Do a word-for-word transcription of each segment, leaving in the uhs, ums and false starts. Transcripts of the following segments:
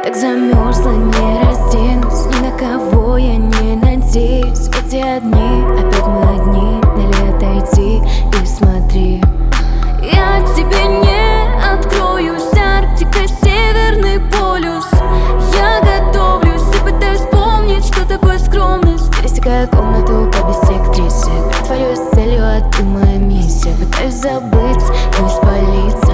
так замерзла, не разденусь, ни на кого я не надеюсь. Эти одни, опять мы одни, далее отойди и смотри. Я тебе не откроюсь, Арктика, Северный полюс. Я готовлюсь и пытаюсь вспомнить, что такое скромность. Пересекая комнату по биссектрисе, притворюсь целью, а ты моя миссия. Пытаюсь забыть, не спалиться.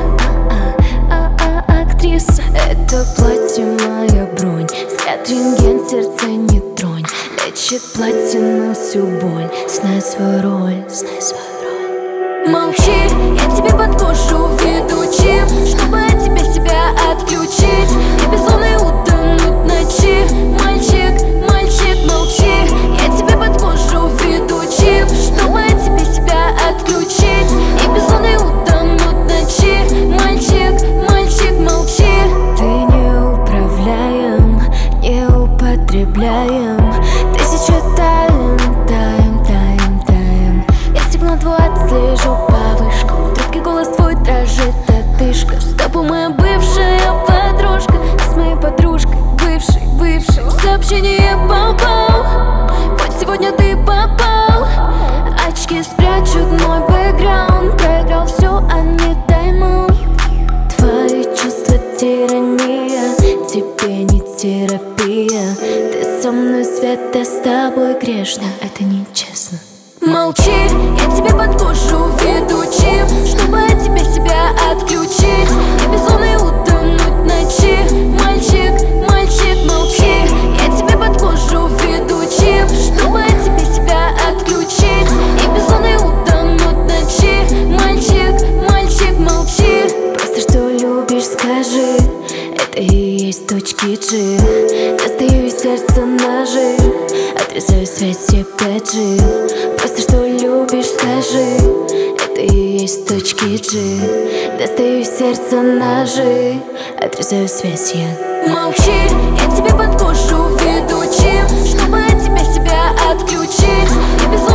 А-а-а, актриса, это платье моя бронь. Взгляд рентген, сердце не тронь. Лечит платина всю боль. Знай свою роль, знай свою роль. Молчи, я тебе под кожу веду чип, чтобы от тебя себя отключить. Я безумный утонуть в ночи. Мальчик, мальчик, молчи. Я тебе под кожу веду чип, чтобы от тебя себя отключить. Я безумный утонуть в ночи. Мальчик, мальчик, молчи. Ты неуправляем, не употребляем. Тысячи таем, таем, таем, таем. Я стегну твой отслежу по вышкам. Трубки голос твой дрожит, отдышка. С тобой моя бывшая подружка. С моей подружкой, бывшей, бывшей. Сообщение попал, хоть сегодня ты попал. Очки спрячут мой бэкграунд. Проиграл все, а не тайм-аут. Твои чувства тирания, тебе не терапия. Ты со мной свет, а с тобой грешно. Это нечестно. Молчи, я тебе под кожу веду чип, чтобы от тебя себя отключить. Я безумный утонуть в ночи. Мальчик, мальчик, молчи. Я тебе под кожу веду чип, чтобы от тебя себя отключить. Я безумный утонуть в ночи. Мальчик, мальчик, молчи. Просто что любишь, скажи. Это и есть точки G. Достаю из сердца ножи, отрезаю связь все пять джи. Просто что любишь, скажи. Это и есть точки G. Достаю из сердца ножи, отрезаю связь я. Молчи, я тебе под кожу веду чип, чтобы от тебя себя отключить. Я без